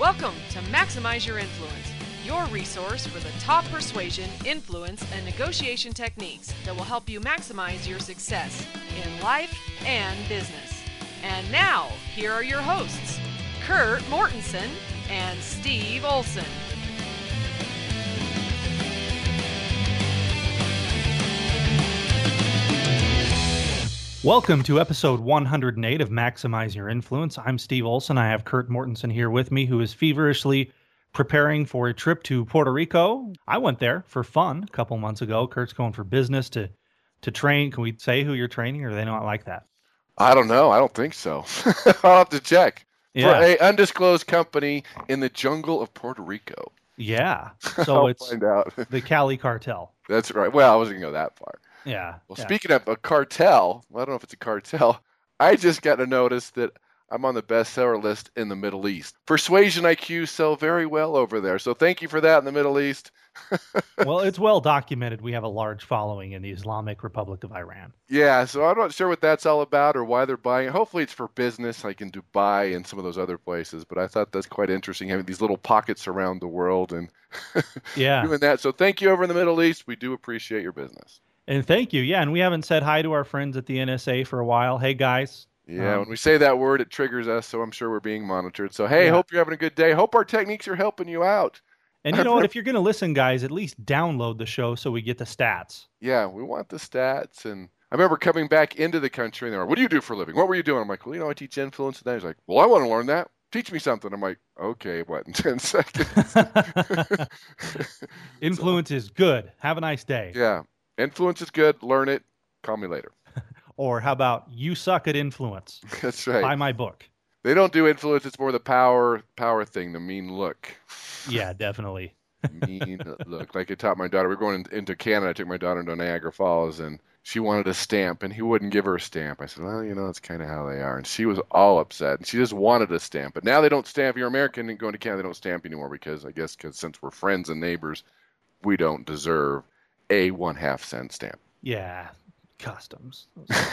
Welcome to Maximize Your Influence, your resource for the top persuasion, influence, and negotiation techniques that will help you maximize your success in life and business. And now, here are your hosts, Kurt Mortensen and Steve Olson. Welcome to episode 108 of Maximize Your Influence. I'm Steve Olson. I have Kurt Mortensen here with me, who is feverishly preparing for a trip to Puerto Rico. I went there for fun a couple months ago. Kurt's going for business to train. Can we say who you're training, or do they not like that? I don't know. I don't think so. I'll have to check. Yeah. For an undisclosed company in the jungle of Puerto Rico. Yeah. So it's find out. the Cali cartel. That's right. Well, I wasn't going to go that far. Yeah. Well, speaking of a cartel, I don't know if it's a cartel. I just got a notice that I'm on the bestseller list in the Middle East. Persuasion IQ sell very well over there. So thank you for that in the Middle East. Well, it's well documented. We have a large following in the Islamic Republic of Iran. Yeah, so I'm not sure what that's all about or why they're buying it. Hopefully it's for business, like in Dubai and some of those other places. But I thought that's quite interesting, having these little pockets around the world and doing that. So thank you over in the Middle East. We do appreciate your business. And thank you. Yeah, and we haven't said hi to our friends at the NSA for a while. Hey, guys. Yeah, when we say that word, it triggers us, so I'm sure we're being monitored. So, hey, hope you're having a good day. Hope our techniques are helping you out. And you know what? If you're going to listen, guys, at least download the show so we get the stats. Yeah, we want the stats. And I remember coming back into the country, and they were, what do you do for a living? What were you doing? I'm like, well, I teach influence. And he's like, well, I want to learn that. Teach me something. I'm like, okay, what, in 10 seconds? Influence is good. Have a nice day. Yeah. Influence is good. Learn it. Call me later. Or how about you suck at influence? That's right. Buy my book. They don't do influence. It's more the power thing, the mean look. Yeah, definitely. Mean look. Like I taught my daughter. We were going into Canada. I took my daughter into Niagara Falls, and she wanted a stamp, and he wouldn't give her a stamp. I said, well, that's kind of how they are. And she was all upset, and she just wanted a stamp. But now they don't stamp. If you're American and going to Canada, they don't stamp anymore because since we're friends and neighbors, we don't deserve a 1/2 cent stamp. Yeah, customs.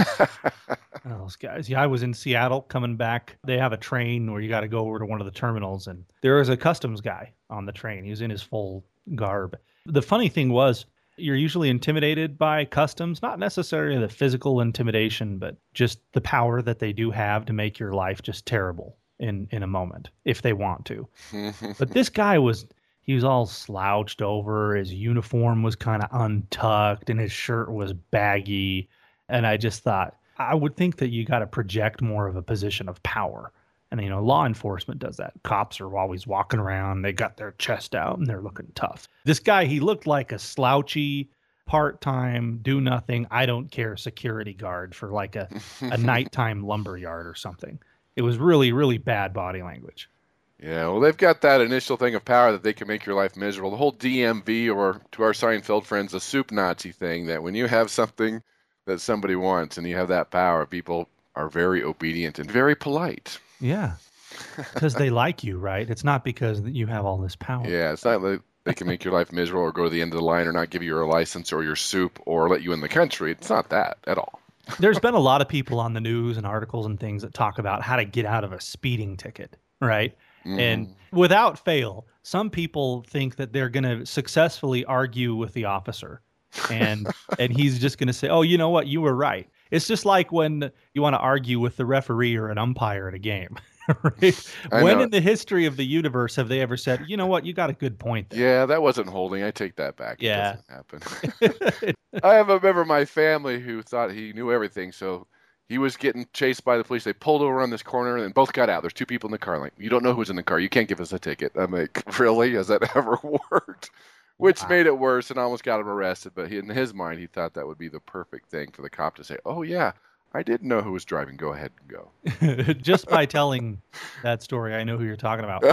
Those guys. Yeah, I was in Seattle coming back. They have a train where you got to go over to one of the terminals, and there was a customs guy on the train. He was in his full garb. The funny thing was, you're usually intimidated by customs, not necessarily the physical intimidation, but just the power that they do have to make your life just terrible in a moment, if they want to. But this guy he was all slouched over. His uniform was kind of untucked and his shirt was baggy. And I just thought, I would think that you got to project more of a position of power. And, law enforcement does that. Cops are always walking around. They got their chest out and they're looking tough. This guy, he looked like a slouchy, part-time, do-nothing, I don't care security guard for like a nighttime lumber yard or something. It was really, really bad body language. Yeah, well, they've got that initial thing of power that they can make your life miserable. The whole DMV, or to our Seinfeld friends, the soup Nazi thing, that when you have something that somebody wants and you have that power, people are very obedient and very polite. Yeah, because they like you, right? It's not because you have all this power. Yeah, it's not like they can make your life miserable or go to the end of the line or not give you your license or your soup or let you in the country. It's not that at all. There's been a lot of people on the news and articles and things that talk about how to get out of a speeding ticket, right? And without fail, some people think that they're going to successfully argue with the officer, and he's just going to say, oh, you know what? You were right. It's just like when you want to argue with the referee or an umpire at a game. Right? When in the history of the universe have they ever said, you know what? You got a good point there. Yeah, that wasn't holding. I take that back. Yeah. It doesn't happen. I have a member of my family who thought he knew everything, so he was getting chased by the police. They pulled over on this corner and both got out. There's two people in the car. Like, you don't know who's in the car. You can't give us a ticket. I'm like, really? Has that ever worked? Which made it worse and almost got him arrested. But in his mind, he thought that would be the perfect thing for the cop to say, oh, yeah, I didn't know who was driving. Go ahead and go. Just by telling that story, I know who you're talking about.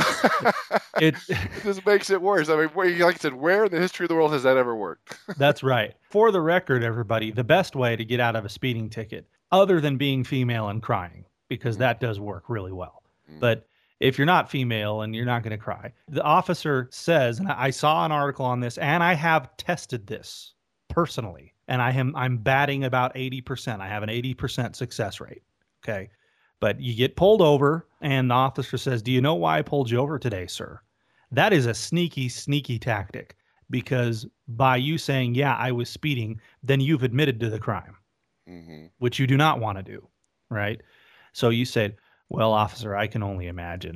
It just makes it worse. I mean, like I said, where in the history of the world has that ever worked? That's right. For the record, everybody, the best way to get out of a speeding ticket, other than being female and crying, because that does work really well. But if you're not female and you're not going to cry, the officer says, and I saw an article on this, and I have tested this personally, and I'm batting about 80%. I have an 80% success rate. Okay. But you get pulled over, and the officer says, "Do you know why I pulled you over today, sir?" That is a sneaky, sneaky tactic, because by you saying, "Yeah, I was speeding," then you've admitted to the crime, which you do not want to do, right? So you said, "Well, officer, I can only imagine.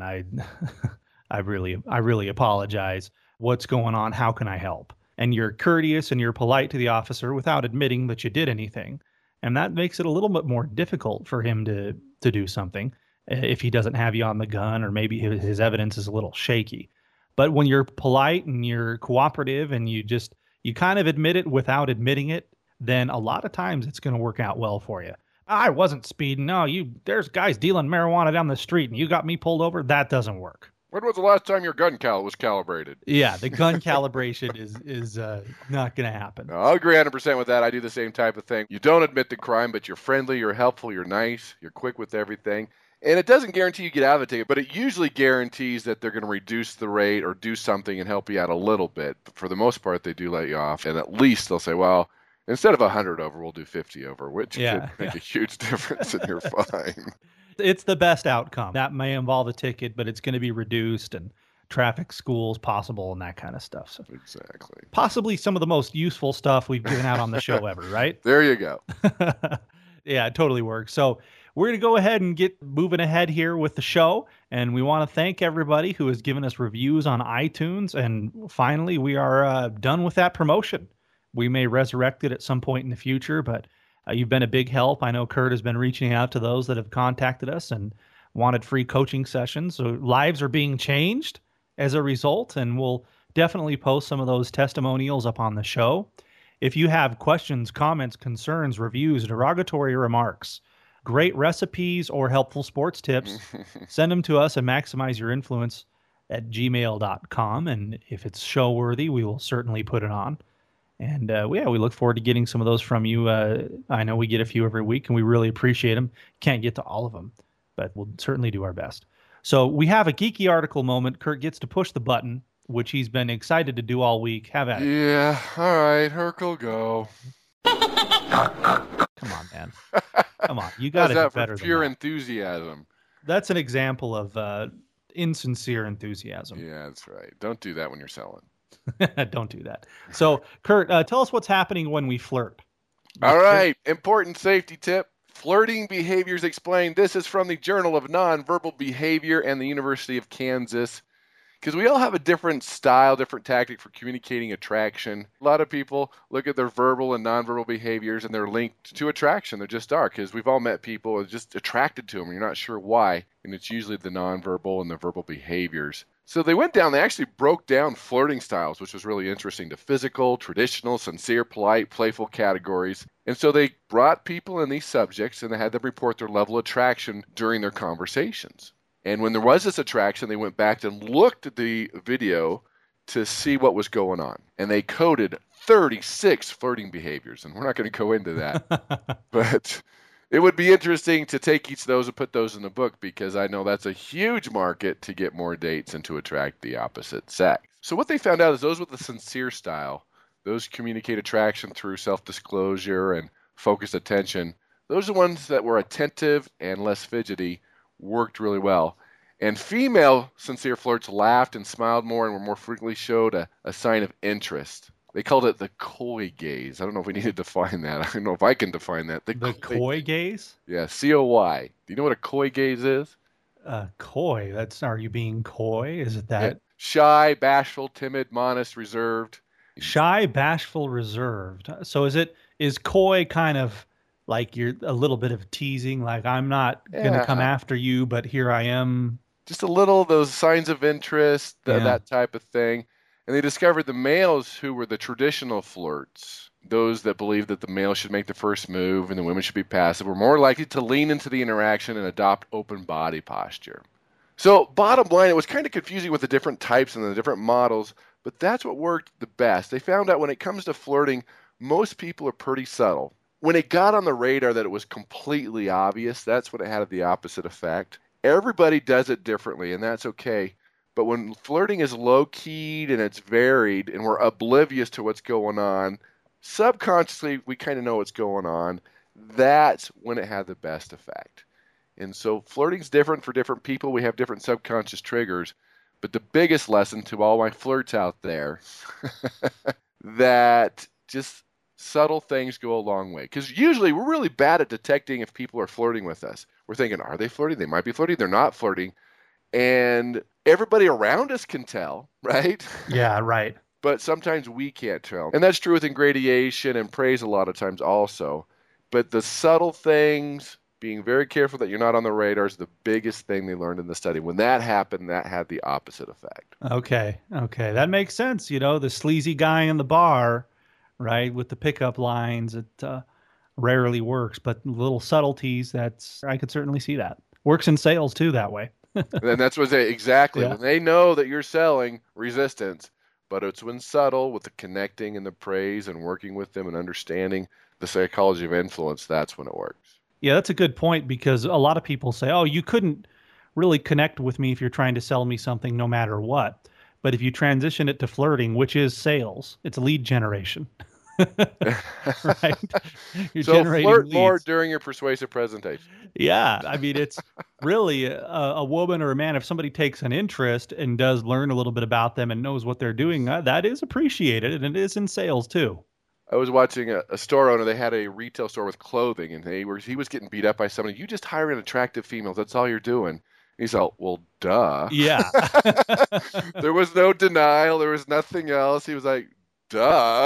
I really apologize. What's going on? How can I help?" And you're courteous and you're polite to the officer without admitting that you did anything. And that makes it a little bit more difficult for him to do something if he doesn't have you on the gun, or maybe his evidence is a little shaky. But when you're polite and you're cooperative and you kind of admit it without admitting it, then a lot of times it's going to work out well for you. I wasn't speeding. No, there's guys dealing marijuana down the street and you got me pulled over. That doesn't work. When was the last time your gun was calibrated? Yeah, the gun calibration is not going to happen. No, I'll agree 100% with that. I do the same type of thing. You don't admit the crime, but you're friendly, you're helpful, you're nice, you're quick with everything. And it doesn't guarantee you get out of the ticket, but it usually guarantees that they're going to reduce the rate or do something and help you out a little bit. But for the most part, they do let you off. And at least they'll say, well, instead of 100 over, we'll do 50 over, which could make a huge difference in your fine. It's the best outcome. That may involve a ticket, but it's going to be reduced and traffic schools possible and that kind of stuff. So exactly. Possibly some of the most useful stuff we've given out on the show ever, right? There you go. Yeah, it totally works. So we're going to go ahead and get moving ahead here with the show. And we want to thank everybody who has given us reviews on iTunes. And finally, we are done with that promotion. We may resurrect it at some point in the future, but you've been a big help. I know Kurt has been reaching out to those that have contacted us and wanted free coaching sessions. So lives are being changed as a result, and we'll definitely post some of those testimonials up on the show. If you have questions, comments, concerns, reviews, derogatory remarks, great recipes, or helpful sports tips, send them to us at maximizeyourinfluence@gmail.com. And if it's show worthy, we will certainly put it on. And we look forward to getting some of those from you. I know we get a few every week, and we really appreciate them. Can't get to all of them, but we'll certainly do our best. So we have a geeky article moment. Kurt gets to push the button, which he's been excited to do all week. Have at it. Yeah, all right, Hercule, go. Come on, man. Come on. You got to do better than pure enthusiasm. That's an example of insincere enthusiasm. Yeah, that's right. Don't do that when you're selling. Don't do that. So, Kurt, tell us what's happening when we flirt. All right. Important safety tip. Flirting Behaviors Explained. This is from the Journal of Nonverbal Behavior and the University of Kansas. Because we all have a different style, different tactic for communicating attraction. A lot of people look at their verbal and nonverbal behaviors and they're linked to attraction. They're just are, because we've all met people who are just attracted to them and you're not sure why. And it's usually the nonverbal and the verbal behaviors. So they actually broke down flirting styles, which was really interesting, to physical, traditional, sincere, polite, playful categories. And so they brought people in these subjects and they had them report their level of attraction during their conversations. And when there was this attraction, they went back and looked at the video to see what was going on. And they coded 36 flirting behaviors. And we're not going to go into that. But it would be interesting to take each of those and put those in the book, because I know that's a huge market to get more dates and to attract the opposite sex. So what they found out is those with the sincere style, those communicate attraction through self-disclosure and focused attention. Those are the ones that were attentive and less fidgety, worked really well. And female sincere flirts laughed and smiled more and were more frequently showed a sign of interest. They called it the coy gaze. I don't know if we need to define that. I don't know if I can define that. The coy gaze? Yeah, C-O-Y. Do you know what a coy gaze is? Coy. Are you being coy? Is it that? Yeah. Shy, bashful, timid, modest, reserved. Shy, bashful, reserved. So is coy kind of like you're a little bit of teasing, like I'm not going to come after you, but here I am? Just a little, those signs of interest, that type of thing. And they discovered the males who were the traditional flirts, those that believed that the male should make the first move and the women should be passive, were more likely to lean into the interaction and adopt open body posture. So bottom line, it was kind of confusing with the different types and the different models, but that's what worked the best. They found out when it comes to flirting, most people are pretty subtle. When it got on the radar that it was completely obvious, that's when it had the opposite effect. Everybody does it differently, and that's okay. But when flirting is low-keyed and it's varied and we're oblivious to what's going on, subconsciously we kind of know what's going on, that's when it had the best effect. And so flirting's different for different people. We have different subconscious triggers. But the biggest lesson to all my flirts out there, that just subtle things go a long way. Because usually we're really bad at detecting if people are flirting with us. We're thinking, are they flirting? They might be flirting. They're not flirting. And everybody around us can tell, right? Yeah, right. But sometimes we can't tell. And that's true with ingradation and praise a lot of times also. But the subtle things, being very careful that you're not on the radar, is the biggest thing they learned in the study. When that happened, that had the opposite effect. Okay. That makes sense. The sleazy guy in the bar, right, with the pickup lines, it rarely works. But little subtleties, I could certainly see that. Works in sales too that way. And that's what exactly. Yeah. When they know that you're selling resistance, but it's when subtle with the connecting and the praise and working with them and understanding the psychology of influence, that's when it works. Yeah, that's a good point, because a lot of people say, oh, you couldn't really connect with me if you're trying to sell me something no matter what. But if you transition it to flirting, which is sales, it's lead generation. Right? You're so generating flirt leads. more during your persuasive presentation. Yeah, I mean, it's really a woman or a man, if somebody takes an interest and does learn a little bit about them and knows what they're doing, that is appreciated, and it is in sales too. I was watching a store owner. They had a retail store with clothing, and he was getting beat up by somebody. You just hire an attractive female. That's all you're doing. He's all, well, duh. Yeah. There was no denial. There was nothing else. He was like, duh.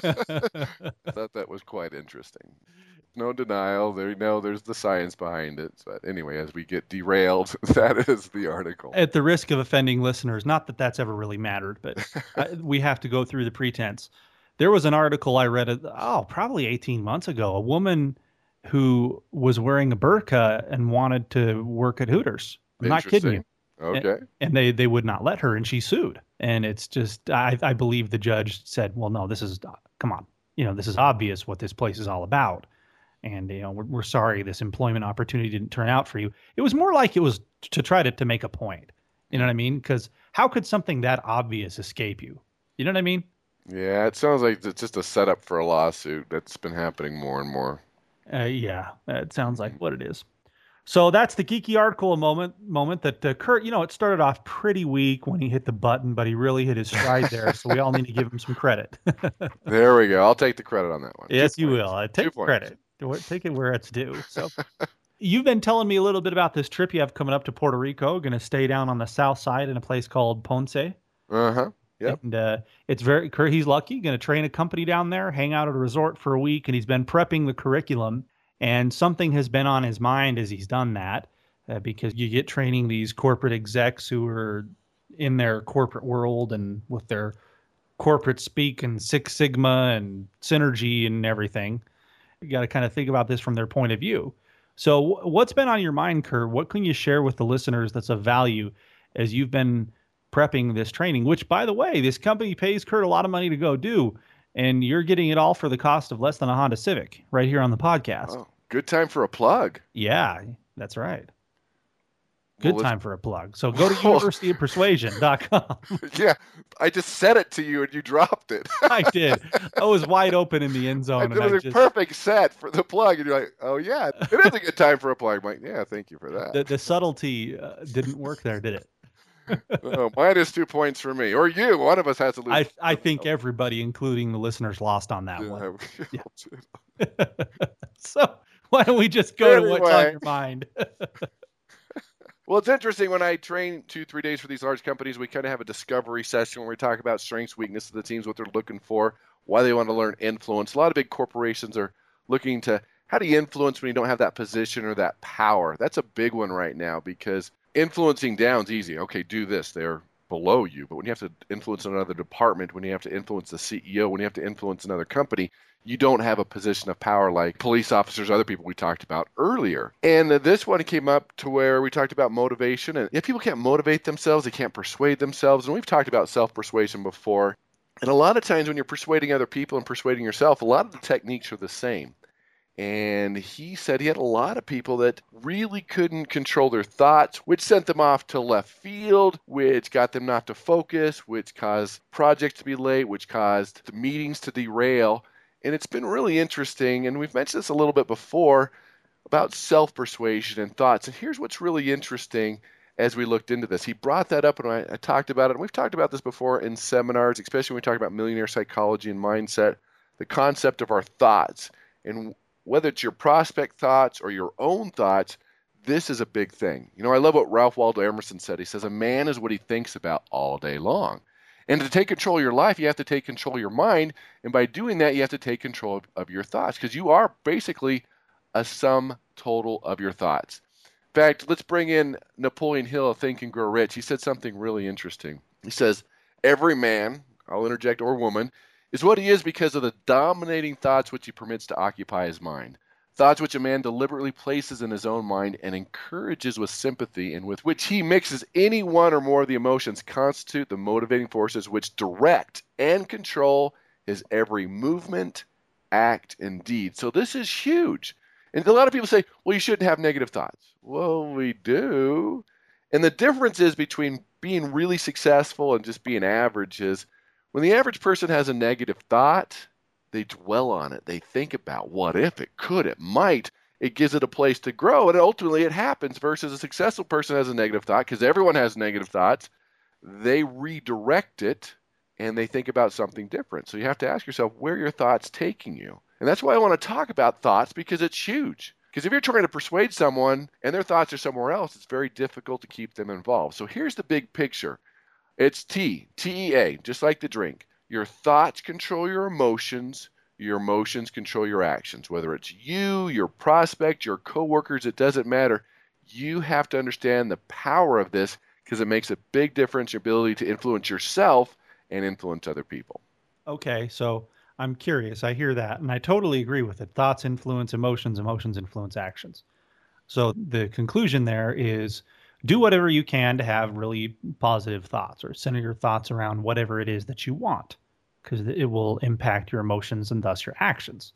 I thought that was quite interesting. No denial. There's the science behind it. But anyway, as we get derailed, that is the article. At the risk of offending listeners, not that that's ever really mattered, but we have to go through the pretense. There was an article I read, probably 18 months ago, a woman who was wearing a burqa and wanted to work at Hooters. I'm not kidding you. Okay. And they would not let her, and she sued. And it's just, I believe the judge said, well, no, come on. This is obvious what this place is all about. And, we're sorry this employment opportunity didn't turn out for you. It was more like it was to try to make a point. You know what I mean? Because how could something that obvious escape you? You know what I mean? Yeah, it sounds like it's just a setup for a lawsuit. That's been happening more and more. Yeah, it sounds like what it is. So that's the geeky article moment that Kurt, it started off pretty weak when he hit the button, but he really hit his stride there. So we all need to give him some credit. There we go. I'll take the credit on that one. Yes, you will. Take credit. Take it where it's due. So you've been telling me a little bit about this trip you have coming up to Puerto Rico. Going to stay down on the south side in a place called Ponce. Uh-huh. Yep. And he's lucky, going to train a company down there, hang out at a resort for a week, and he's been prepping the curriculum. And something has been on his mind as he's done that, because you get training these corporate execs who are in their corporate world and with their corporate speak and Six Sigma and synergy and everything. You got to kind of think about this from their point of view. So what's been on your mind, Kurt? What can you share with the listeners that's of value as you've been prepping this training, which, by the way, this company pays Kurt a lot of money to go do, and you're getting it all for the cost of less than a Honda Civic right here on the podcast. Oh, good time for a plug. Yeah, that's right. Good time for a plug. So go to universityofpersuasion.com. Yeah, I just said it to you and you dropped it. I did. I was wide open in the end zone. It was a perfect set for the plug. And you're like, oh, yeah, it is a good time for a plug. I'm like, yeah, thank you for that. The subtlety didn't work there, did it? Minus 2 points for me. Or you. One of us has to lose. I think everybody, including the listeners, lost on that one. Yeah. So why don't we just go to what's on your mind? Well, it's interesting. When I train 2-3 days for these large companies, we kind of have a discovery session where we talk about strengths, weaknesses of the teams, what they're looking for, why they want to learn influence. A lot of big corporations are looking to, how do you influence when you don't have that position or that power? That's a big one right now, because influencing down is easy. Okay, do this. They're below you. But when you have to influence another department, when you have to influence the CEO, when you have to influence another company, you don't have a position of power like police officers, other people we talked about earlier. And this one came up to where we talked about motivation. And if people can't motivate themselves, they can't persuade themselves. And we've talked about self-persuasion before. And a lot of times when you're persuading other people and persuading yourself, a lot of the techniques are the same. And he said he had a lot of people that really couldn't control their thoughts, which sent them off to left field, which got them not to focus, which caused projects to be late, which caused the meetings to derail. And it's been really interesting, and we've mentioned this a little bit before. about self-persuasion and thoughts. And here's what's really interesting as we looked into this. He brought that up, and I talked about it. And we've talked about this before in seminars, especially when we talk about millionaire psychology and mindset, the concept of our thoughts. And whether it's your prospect thoughts or your own thoughts, this is a big thing. You know, I love what Ralph Waldo Emerson said. He says, a man is what he thinks about all day long. And to take control of your life, you have to take control of your mind. And by doing that, you have to take control of your thoughts, because you are basically a sum total of your thoughts. In fact, let's bring in Napoleon Hill of Think and Grow Rich. He said something really interesting. He says, every man, I'll interject, or woman, is what he is because of the dominating thoughts which he permits to occupy his mind. Thoughts which a man deliberately places in his own mind and encourages with sympathy, and with which he mixes any one or more of the emotions, constitute the motivating forces which direct and control his every movement, act, and deed. So this is huge. And a lot of people say, well, you shouldn't have negative thoughts. Well, we do. And the difference is between being really successful and just being average is when the average person has a negative thought, they dwell on it. They think about what if, it could, it might. It gives it a place to grow, and ultimately it happens, versus a successful person has a negative thought, because everyone has negative thoughts. They redirect it, and they think about something different. So you have to ask yourself, where are your thoughts taking you? And that's why I want to talk about thoughts, because it's huge. Because if you're trying to persuade someone and their thoughts are somewhere else, it's very difficult to keep them involved. So here's the big picture. It's T-E-A, just like the drink. Your thoughts control your emotions control your actions. Whether it's you, your prospect, your coworkers, it doesn't matter. You have to understand the power of this, because it makes a big difference in your ability to influence yourself and influence other people. Okay, so I'm curious. I hear that, and I totally agree with it. Thoughts influence emotions, emotions influence actions. So the conclusion there is do whatever you can to have really positive thoughts, or center your thoughts around whatever it is that you want, because it will impact your emotions and thus your actions.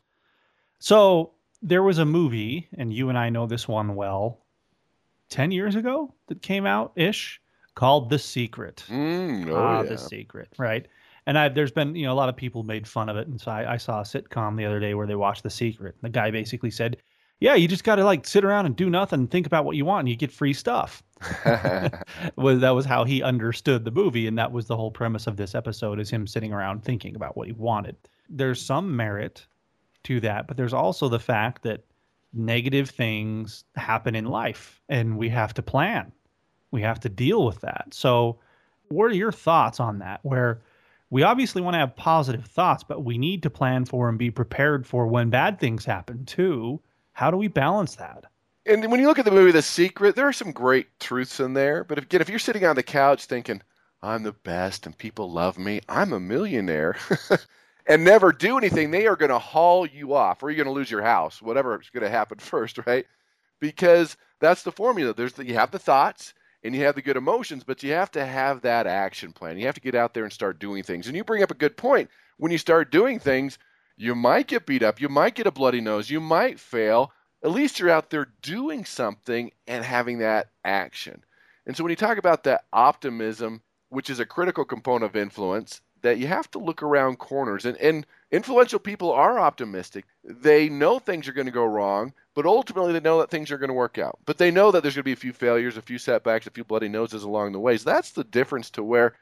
So there was a movie, and you and I know this one well, 10 years ago that came out-ish, called The Secret. The Secret, right? And there's been, a lot of people made fun of it. And so I saw a sitcom the other day where they watched The Secret. The guy basically said, yeah, you just got to sit around and do nothing and think about what you want, and you get free stuff. That was how he understood the movie. And that was the whole premise of this episode, is him sitting around thinking about what he wanted. There's some merit to that, but there's also the fact that negative things happen in life, and we have to plan. We have to deal with that. So what are your thoughts on that? Where we obviously want to have positive thoughts, but we need to plan for and be prepared for when bad things happen too. How do we balance that? And when you look at the movie The Secret, there are some great truths in there. But if you're sitting on the couch thinking, I'm the best and people love me, I'm a millionaire, and never do anything, they are going to haul you off, or you're going to lose your house, whatever is going to happen first, right? Because that's the formula. You have the thoughts, and you have the good emotions, but you have to have that action plan. You have to get out there and start doing things. And you bring up a good point. When you start doing things, you might get beat up. You might get a bloody nose. You might fail. At least you're out there doing something and having that action. And so when you talk about that optimism, which is a critical component of influence, that you have to look around corners. And influential people are optimistic. They know things are going to go wrong, but ultimately they know that things are going to work out. But they know that there's going to be a few failures, a few setbacks, a few bloody noses along the way. So that's the difference, to where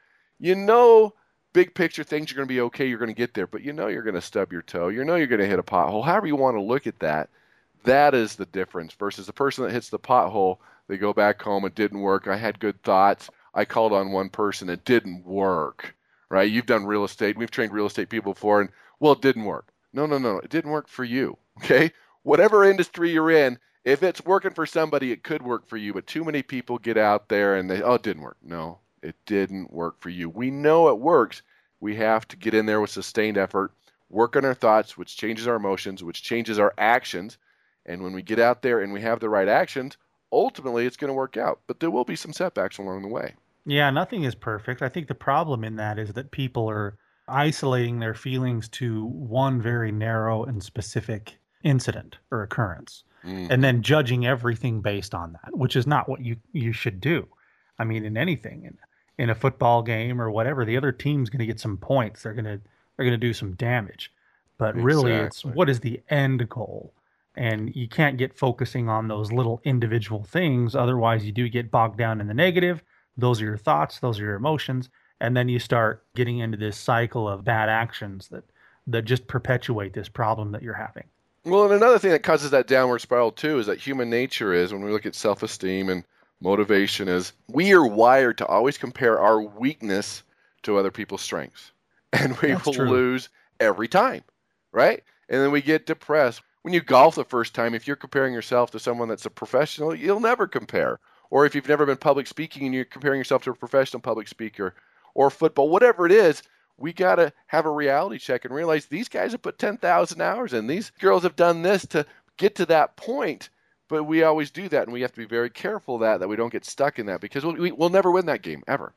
big picture things are going to be okay, you're going to get there, but you're going to stub your toe. You're going to hit a pothole. However you want to look at that, that is the difference, versus the person that hits the pothole, they go back home, it didn't work, I had good thoughts, I called on one person, it didn't work, right? You've done real estate. We've trained real estate people before, and, well, it didn't work. No, it didn't work for you, okay? Whatever industry you're in, if it's working for somebody, it could work for you, but too many people get out there and it didn't work. No, it didn't work for you. We know it works. We have to get in there with sustained effort, work on our thoughts, which changes our emotions, which changes our actions. And when we get out there and we have the right actions, ultimately it's going to work out. But there will be some setbacks along the way. Yeah, nothing is perfect. I think the problem in that is that people are isolating their feelings to one very narrow and specific incident or occurrence, and then judging everything based on that, which is not what you should do. I mean, in anything, in a football game or whatever, the other team's going to get some points. They're going to do some damage, but really, it's what is the end goal? And you can't get focusing on those little individual things. Otherwise, you do get bogged down in the negative. Those are your thoughts. Those are your emotions. And then you start getting into this cycle of bad actions that just perpetuate this problem that you're having. Well, and another thing that causes that downward spiral too is that human nature is, when we look at self-esteem and motivation, is we are wired to always compare our weakness to other people's strengths. And we That's will true. lose every time, right? And then we get depressed. When you golf the first time, if you're comparing yourself to someone that's a professional, you'll never compare. Or if you've never been public speaking and you're comparing yourself to a professional public speaker, or football, whatever it is, we got to have a reality check and realize these guys have put 10,000 hours in. These girls have done this to get to that point. But we always do that, and we have to be very careful of that we don't get stuck in that, because we'll never win that game, ever.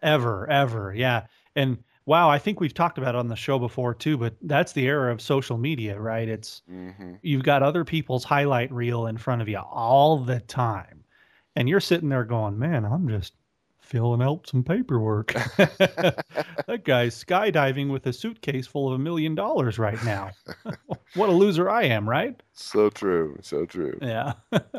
Ever. Yeah. And wow, I think we've talked about it on the show before too, but that's the era of social media, right? It's You've got other people's highlight reel in front of you all the time. And you're sitting there going, man, I'm just filling out some paperwork. That guy's skydiving with a suitcase full of $1 million right now. What a loser I am, right? So true. So true. Yeah.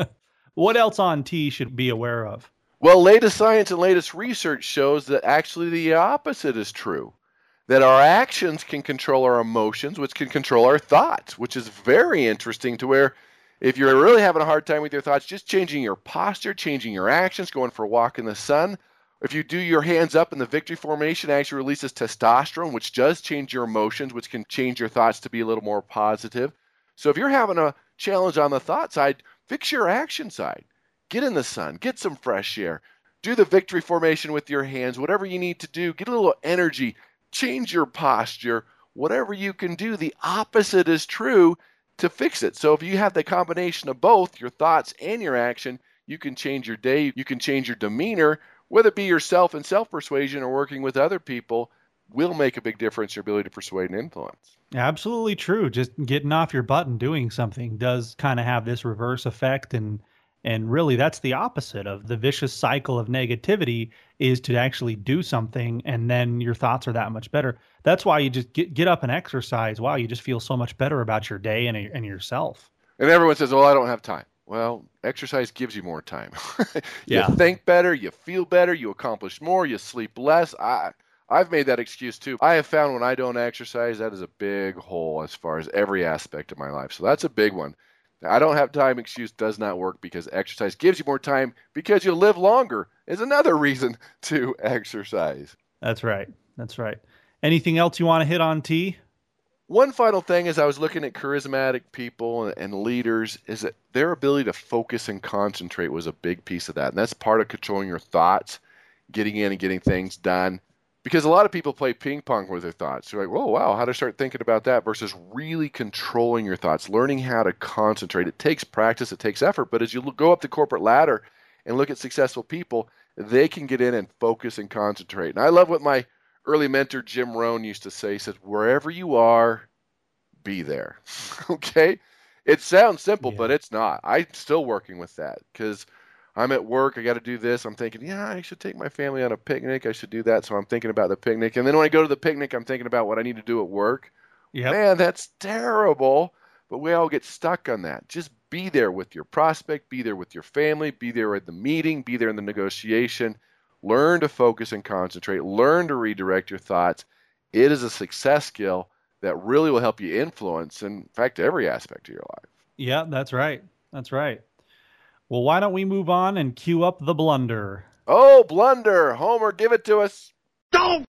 What else on T should be aware of? Well, latest science and latest research shows that actually the opposite is true. That our actions can control our emotions, which can control our thoughts, which is very interesting, to where if you're really having a hard time with your thoughts, just changing your posture, changing your actions, going for a walk in the sun. If you do your hands up in the victory formation, it actually releases testosterone, which does change your emotions, which can change your thoughts to be a little more positive. So if you're having a challenge on the thought side, fix your action side. Get in the sun, get some fresh air, do the victory formation with your hands, whatever you need to do, get a little energy, change your posture, whatever you can do. The opposite is true to fix it. So if you have the combination of both, your thoughts and your action, you can change your day, you can change your demeanor, whether it be yourself and self-persuasion or working with other people, will make a big difference in your ability to persuade and influence. Absolutely true. Just getting off your butt and doing something does kind of have this reverse effect. And really, that's the opposite of the vicious cycle of negativity, is to actually do something, and then your thoughts are that much better. That's why you just get up and exercise. Wow, you just feel so much better about your day and yourself. And everyone says, well, I don't have time. Well, exercise gives you more time. You think better, you feel better, you accomplish more, you sleep less. I've made that excuse too. I have found when I don't exercise, that is a big hole as far as every aspect of my life. So that's a big one. I don't have time excuse does not work, because exercise gives you more time, because you live longer is another reason to exercise. That's right. That's right. Anything else you want to hit on, T? One final thing, as I was looking at charismatic people and leaders, is that their ability to focus and concentrate was a big piece of that. And that's part of controlling your thoughts, getting in and getting things done. Because a lot of people play ping pong with their thoughts. They're like, whoa, wow, how to start thinking about that, versus really controlling your thoughts, learning how to concentrate. It takes practice, it takes effort. But as you go up the corporate ladder and look at successful people, they can get in and focus and concentrate. And I love what my early mentor, Jim Rohn, used to say. He said, wherever you are, be there. Okay? It sounds simple, but it's not. I'm still working with that, because I'm at work, I got to do this. I'm thinking, yeah, I should take my family on a picnic. I should do that. So I'm thinking about the picnic. And then when I go to the picnic, I'm thinking about what I need to do at work. Yep. Man, that's terrible. But we all get stuck on that. Just be there with your prospect, be there with your family, be there at the meeting, be there in the negotiation. Learn to focus and concentrate. Learn to redirect your thoughts. It is a success skill that really will help you influence, in fact, every aspect of your life. Yeah, that's right. That's right. Well, why don't we move on and cue up the blunder? Oh, blunder. Homer, give it to us. Don't.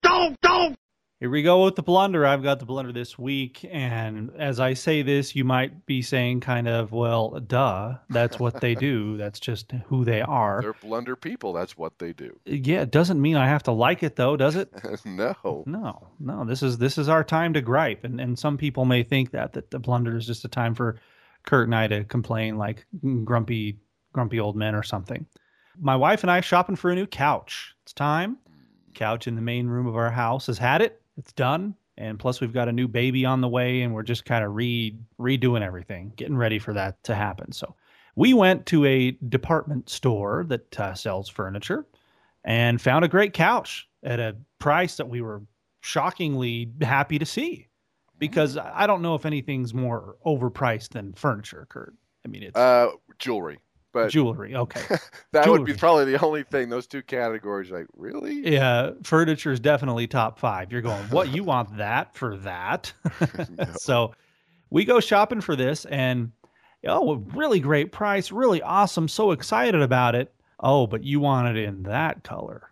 Here we go with the blunder. I've got the blunder this week. And as I say this, you might be saying kind of, well, duh, that's what they do. That's just who they are. They're blunder people. That's what they do. Yeah, it doesn't mean I have to like it, though, does it? No. No. This is our time to gripe. And some people may think that the blunder is just a time for Kurt and I to complain like grumpy old men or something. My wife and I shopping for a new couch. It's time. Couch in the main room of our house has had it. It's done. And plus we've got a new baby on the way, and we're just kind of redoing everything, getting ready for that to happen. So we went to a department store that sells furniture and found a great couch at a price that we were shockingly happy to see. Because I don't know if anything's more overpriced than furniture, Kurt. I mean, it's jewelry. But jewelry. Okay. That would be probably the only thing. Those two categories, like, really? Yeah, furniture is definitely top 5. You're going, what? You want that for that? No. So we go shopping for this, and a really great price, really awesome. So excited about it. Oh, but you want it in that color,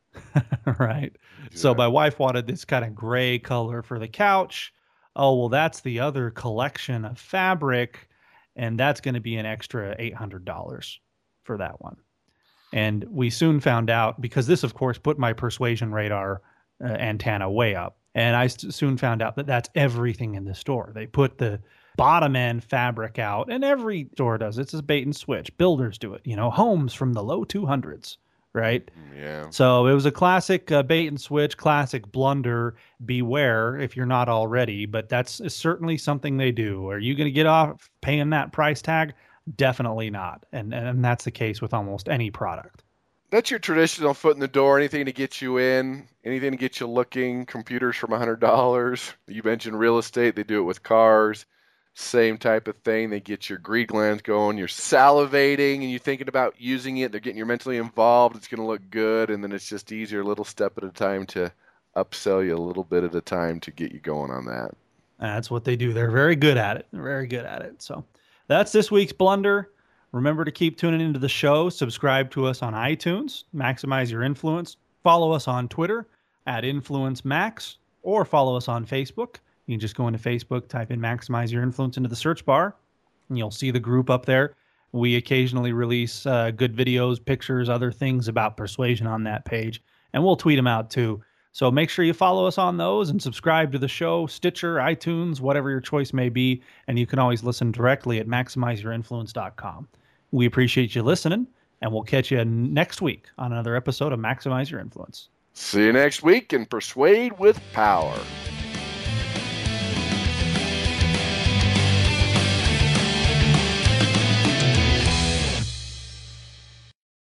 right? Yeah. So my wife wanted this kind of gray color for the couch. Oh, well, that's the other collection of fabric. And that's going to be an extra $800 for that one. And we soon found out, because this, of course, put my Persuasion radar antenna way up. And I soon found out that that's everything in the store. They put the bottom end fabric out, and every store does. It's a bait and switch. Builders do it. Homes from the low 200s, right? Yeah. So it was a classic bait and switch, classic blunder. Beware if you're not already, but that's certainly something they do. Are you going to get off paying that price tag? Definitely not. And that's the case with almost any product. That's your traditional foot in the door, anything to get you in, anything to get you looking, computers from $100. You mentioned real estate. They do it with cars. Same type of thing. They get your greed glands going. You're salivating and you're thinking about using it. They're getting you mentally involved. It's going to look good. And then it's just easier, a little step at a time, to upsell you a little bit at a time to get you going on that. That's what they do. They're very good at it. They're very good at it. So that's this week's Blunder. Remember to keep tuning into the show. Subscribe to us on iTunes. Maximize your influence. Follow us on Twitter @InfluenceMax, or follow us on Facebook. You can just go into Facebook, type in Maximize Your Influence into the search bar, and you'll see the group up there. We occasionally release good videos, pictures, other things about persuasion on that page, and we'll tweet them out too. So make sure you follow us on those and subscribe to the show, Stitcher, iTunes, whatever your choice may be. And you can always listen directly at MaximizeYourInfluence.com. We appreciate you listening, and we'll catch you next week on another episode of Maximize Your Influence. See you next week and persuade with power.